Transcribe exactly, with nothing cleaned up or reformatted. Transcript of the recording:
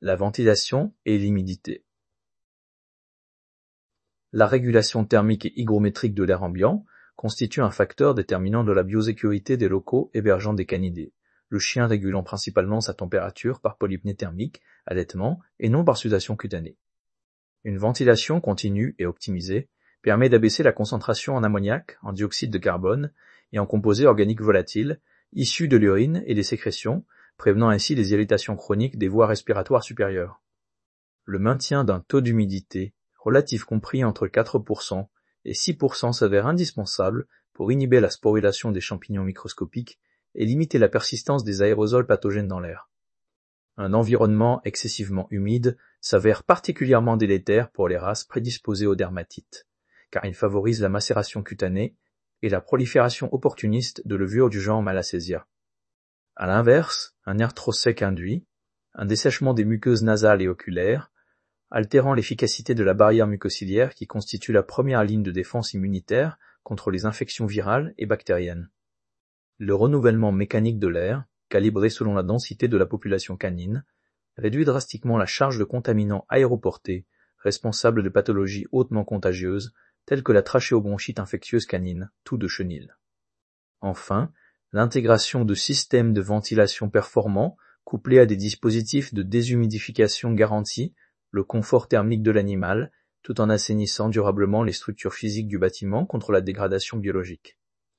la ventilation et l'humidité. La régulation thermique et hygrométrique de l'air ambiant constitue un facteur déterminant de la biosécurité des locaux hébergeant des canidés, le chien régulant principalement sa température par polypnée thermique, allaitement et non par sudation cutanée. Une ventilation continue et optimisée permet d'abaisser la concentration en ammoniac, en dioxyde de carbone et en composés organiques volatiles issus de l'urine et des sécrétions, prévenant ainsi les irritations chroniques des voies respiratoires supérieures. Le maintien d'un taux d'humidité relatif compris entre quatre pour cent et six pour cent s'avère indispensable pour inhiber la sporulation des champignons microscopiques et limiter la persistance des aérosols pathogènes dans l'air. Un environnement excessivement humide s'avère particulièrement délétère pour les races prédisposées aux dermatites, car il favorise la macération cutanée et la prolifération opportuniste de levures du genre Malassezia. À l'inverse, un air trop sec induit, un dessèchement des muqueuses nasales et oculaires, altérant l'efficacité de la barrière mucociliaire qui constitue la première ligne de défense immunitaire contre les infections virales et bactériennes. Le renouvellement mécanique de l'air, calibré selon la densité de la population canine, réduit drastiquement la charge de contaminants aéroportés, responsables de pathologies hautement contagieuses, telles que la trachéobronchite infectieuse canine, toux de chenil. Enfin, l'intégration de systèmes de ventilation performants, couplés à des dispositifs de déshumidification garantit le confort thermique de l'animal, tout en assainissant durablement les structures physiques du bâtiment contre la dégradation biologique.